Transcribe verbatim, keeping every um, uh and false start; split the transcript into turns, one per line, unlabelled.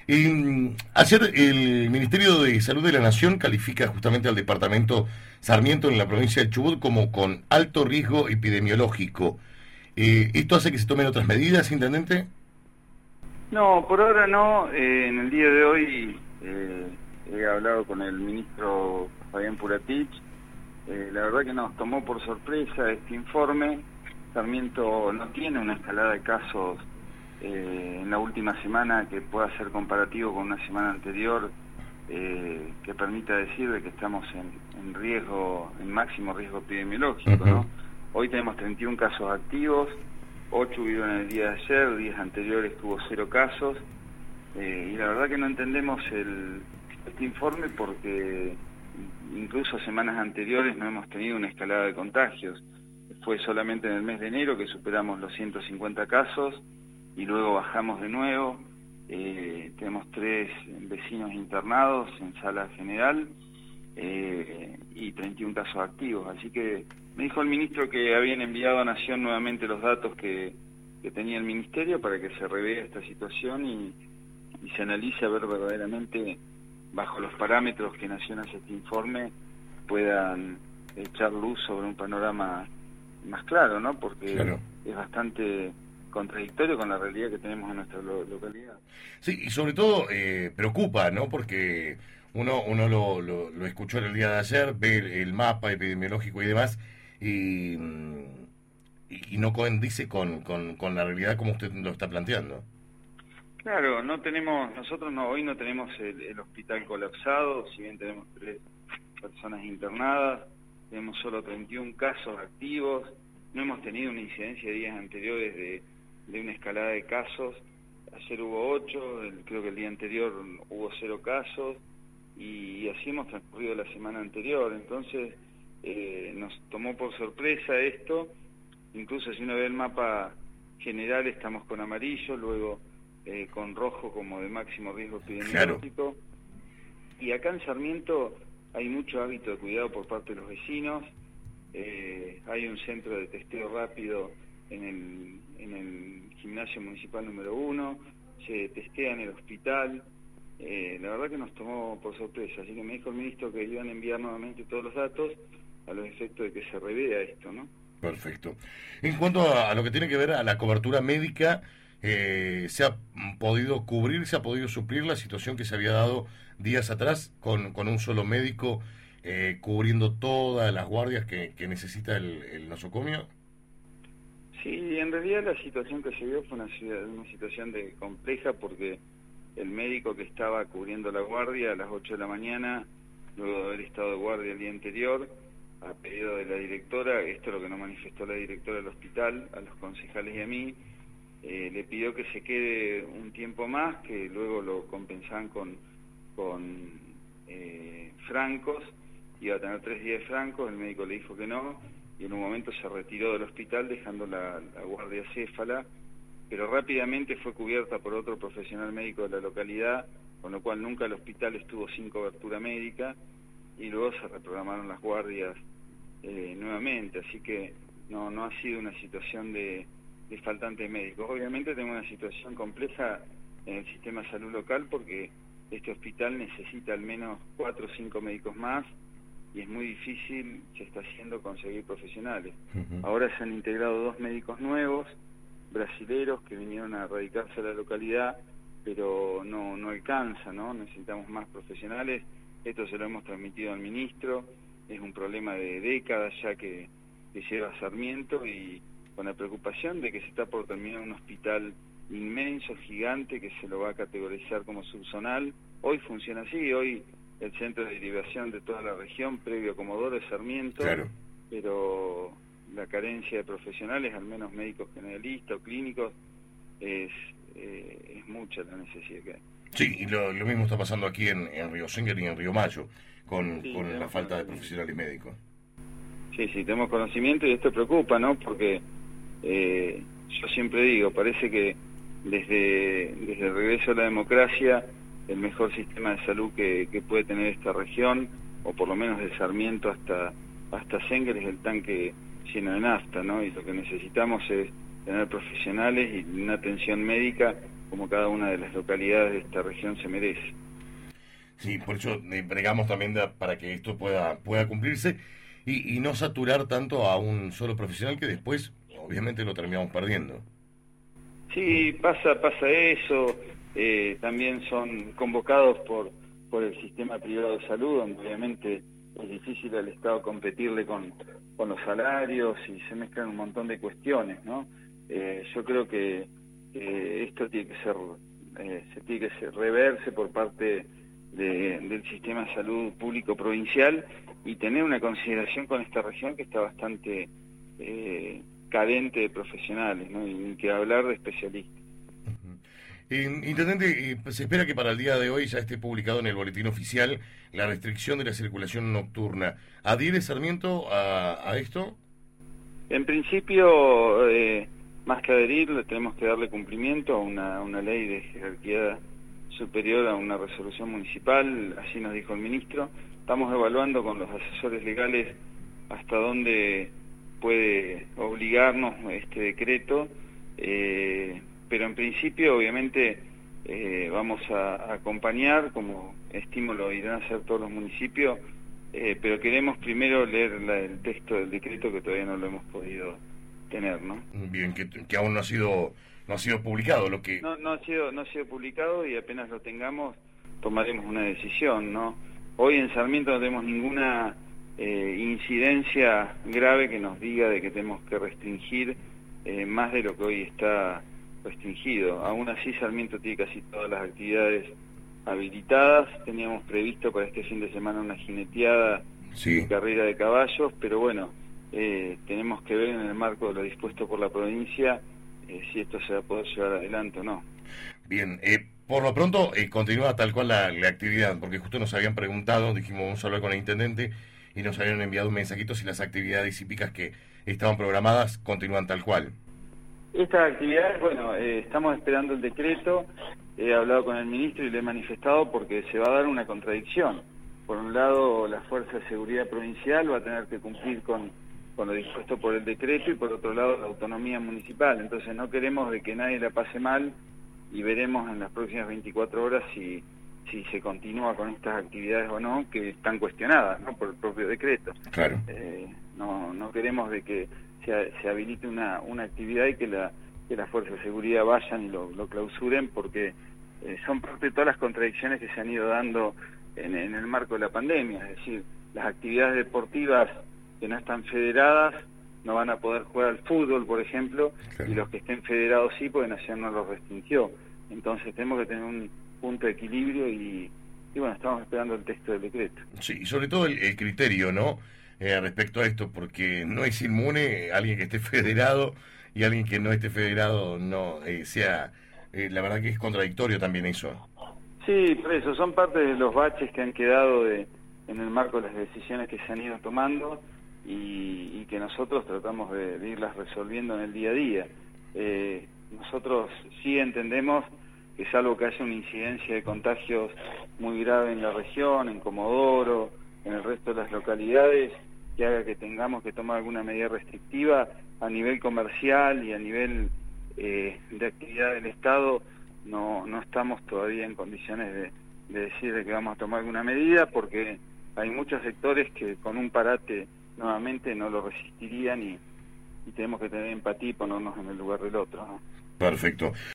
Eh, ayer el Ministerio de Salud de la Nación califica justamente al departamento Sarmiento en la provincia de Chubut como con alto riesgo epidemiológico. Eh, ¿Esto hace que se tomen otras medidas, intendente?
No, por ahora no. Eh, en el día de hoy eh, he hablado con el ministro Fabián Puratich. Eh, la verdad que nos tomó por sorpresa este informe. Sarmiento no tiene una escalada de casos eh, en la última semana que pueda ser comparativo con una semana anterior, eh, que permita decir de que estamos en, en riesgo, en máximo riesgo epidemiológico, ¿no?
Uh-huh.
Hoy tenemos treinta y un casos activos, ocho hubieron el día de ayer, días anteriores tuvo cero casos, eh, y la verdad que no entendemos el, este informe porque incluso semanas anteriores no hemos tenido una escalada de contagios. Fue solamente en el mes de enero que superamos los ciento cincuenta casos y luego bajamos de nuevo. Eh, tenemos tres vecinos internados en sala general eh, y treinta y un casos activos, así que me dijo el ministro que habían enviado a Nación nuevamente los datos que, que tenía el ministerio para que se revea esta situación y, y se analice a ver verdaderamente, bajo los parámetros que Nación hace este informe, puedan echar luz sobre un panorama más claro, ¿no? Porque
Claro.
es bastante contradictorio con la realidad que tenemos en nuestra lo localidad.
Sí, y sobre todo eh, preocupa, ¿no? Porque uno uno lo, lo, lo escuchó en el día de ayer, ve el, el mapa epidemiológico y demás, y, y, y no coincide con, con, con la realidad como usted lo está planteando.
Claro, no tenemos, nosotros no, hoy no tenemos el, el hospital colapsado, si bien tenemos tres personas internadas, tenemos solo treinta y un casos activos, no hemos tenido una incidencia de días anteriores de, de una escalada de casos. Ayer hubo ocho, el, creo que el día anterior hubo cero casos, y así hemos transcurrido la semana anterior. Entonces eh, nos tomó por sorpresa esto. Incluso si uno ve el mapa general, estamos con amarillo, luego eh, con rojo como de máximo riesgo epidemiológico. Claro. Y acá en Sarmiento hay mucho hábito de cuidado por parte de los vecinos. Eh, hay un centro de testeo rápido en el, en el gimnasio municipal número uno, se testea en el hospital. Eh, la verdad que nos tomó por sorpresa, así que me dijo el ministro que iban a enviar nuevamente todos los datos a los efectos de que se revea esto, ¿no?
Perfecto. En cuanto a, a lo que tiene que ver a la cobertura médica, eh, ¿se ha podido cubrir, se ha podido suplir la situación que se había dado días atrás con, con un solo médico eh, cubriendo todas las guardias que, que necesita el, el nosocomio?
Sí, en realidad la situación que se dio fue una, una situación de compleja porque el médico que estaba cubriendo la guardia a las ocho de la mañana, luego de haber estado de guardia el día anterior, a pedido de la directora, esto es lo que nos manifestó la directora del hospital, a los concejales y a mí, eh, le pidió que se quede un tiempo más, que luego lo compensaban con, con eh, francos, iba a tener tres días de francos, el médico le dijo que no, y en un momento se retiró del hospital dejando la, la guardia céfala, pero rápidamente fue cubierta por otro profesional médico de la localidad, con lo cual nunca el hospital estuvo sin cobertura médica, y luego se reprogramaron las guardias eh, nuevamente, así que no no ha sido una situación de, de faltante de médicos. Obviamente tenemos una situación compleja en el sistema de salud local porque este hospital necesita al menos cuatro o cinco médicos más, y es muy difícil, se está haciendo, conseguir profesionales. Uh-huh. Ahora se han integrado dos médicos nuevos, brasileros, que vinieron a radicarse a la localidad, pero no, no alcanza, ¿no? Necesitamos más profesionales. Esto se lo hemos transmitido al ministro, es un problema de décadas ya que, que lleva Sarmiento, y con la preocupación de que se está por terminar un hospital inmenso, gigante, que se lo va a categorizar como subzonal. Hoy funciona así, hoy el centro de derivación de toda la región, previo a Comodoro, es Sarmiento,
claro.
Pero la carencia de profesionales, al menos médicos generalistas o clínicos, es, eh, es mucha la necesidad que hay.
Sí, y lo, lo mismo está pasando aquí en, en Río Senguer y en Río Mayo, con,
sí,
con la falta de profesionales médicos.
Sí, sí, tenemos conocimiento y esto preocupa, ¿no? Porque eh, yo siempre digo, parece que desde, desde el regreso a la democracia, el mejor sistema de salud que, que puede tener esta región, o por lo menos de Sarmiento hasta, hasta Senguer, es el tanque lleno de nafta, ¿no? Y lo que necesitamos es tener profesionales y una atención médica como cada una de las localidades de esta región se merece.
Sí, por eso eh, bregamos también de- para que esto pueda, pueda cumplirse y, y no saturar tanto a un solo profesional que después, obviamente, lo terminamos perdiendo.
Sí, pasa, pasa eso. Eh, también son convocados por, por el sistema privado de salud, donde obviamente es difícil al Estado competirle con, con los salarios y se mezclan un montón de cuestiones, ¿no? Eh, yo creo que eh, esto tiene que ser, eh, se tiene que ser, reverse por parte de, del sistema de salud público provincial y tener una consideración con esta región que está bastante eh, carente de profesionales, ¿no? Y ni que hablar de especialistas.
Eh, Intendente, eh, se espera que para el día de hoy ya esté publicado en el boletín oficial la restricción de la circulación nocturna. ¿Adhiere Sarmiento a, a esto?
En principio, eh, más que adherir, le tenemos que darle cumplimiento a una, una ley de jerarquía superior a una resolución municipal, así nos dijo el ministro. Estamos evaluando con los asesores legales hasta dónde puede obligarnos este decreto, eh, pero en principio obviamente eh, vamos a, a acompañar, como estimo lo irán a hacer todos los municipios, eh, pero queremos primero leer la, el texto del decreto que todavía no lo hemos podido tener, ¿no?
Bien, que, que aún no ha sido no ha sido publicado, lo que...
No, no ha sido, no ha sido publicado y apenas lo tengamos tomaremos una decisión, ¿no? Hoy en Sarmiento no tenemos ninguna eh, incidencia grave que nos diga de que tenemos que restringir eh, más de lo que hoy está restringido. Aún así Sarmiento tiene casi todas las actividades habilitadas. Teníamos previsto para este fin de semana una jineteada
Sí.
y carrera de caballos, pero bueno, eh, tenemos que ver en el marco de lo dispuesto por la provincia eh, si esto se va a poder llevar adelante o no.
Bien, eh, por lo pronto eh, continúa tal cual la, la actividad, porque justo nos habían preguntado, dijimos vamos a hablar con el intendente y nos habían enviado un mensajito si las actividades hípicas que estaban programadas continúan tal cual.
Estas actividades, bueno, eh, estamos esperando el decreto, he hablado con el ministro y le he manifestado porque se va a dar una contradicción. Por un lado, la Fuerza de Seguridad Provincial va a tener que cumplir con, con lo dispuesto por el decreto y por otro lado la autonomía municipal. Entonces no queremos de que nadie la pase mal y veremos en las próximas veinticuatro horas si, si se continúa con estas actividades o no, que están cuestionadas, ¿no?, por el propio decreto.
Claro.
Eh, no, no queremos de que se, se habilite una, una actividad y que la, que las fuerzas de seguridad vayan y lo, lo clausuren, porque eh, son parte de todas las contradicciones que se han ido dando en, en el marco de la pandemia. Es decir, las actividades deportivas que no están federadas no van a poder jugar al fútbol, por ejemplo,
Claro.
y los que estén federados sí, porque Nación no los restringió. Entonces tenemos que tener un punto de equilibrio y, y bueno, estamos esperando el texto del decreto.
Sí, y sobre todo el, el criterio, ¿no? Eh, respecto a esto, porque no es inmune alguien que esté federado y alguien que no esté federado no eh, sea... Eh, la verdad que es contradictorio también eso.
Sí, por eso, son parte de los baches que han quedado de, en el marco de las decisiones que se han ido tomando y, y que nosotros tratamos de, de irlas resolviendo en el día a día. Eh, nosotros sí entendemos que salvo que haya una incidencia de contagios muy grave en la región, en Comodoro, en el resto de las localidades, que haga que tengamos que tomar alguna medida restrictiva a nivel comercial y a nivel eh, de actividad del Estado, no, no estamos todavía en condiciones de, de decir de que vamos a tomar alguna medida, porque hay muchos sectores que con un parate nuevamente no lo resistirían y, y tenemos que tener empatía y ponernos en el lugar del otro, ¿no?
Perfecto.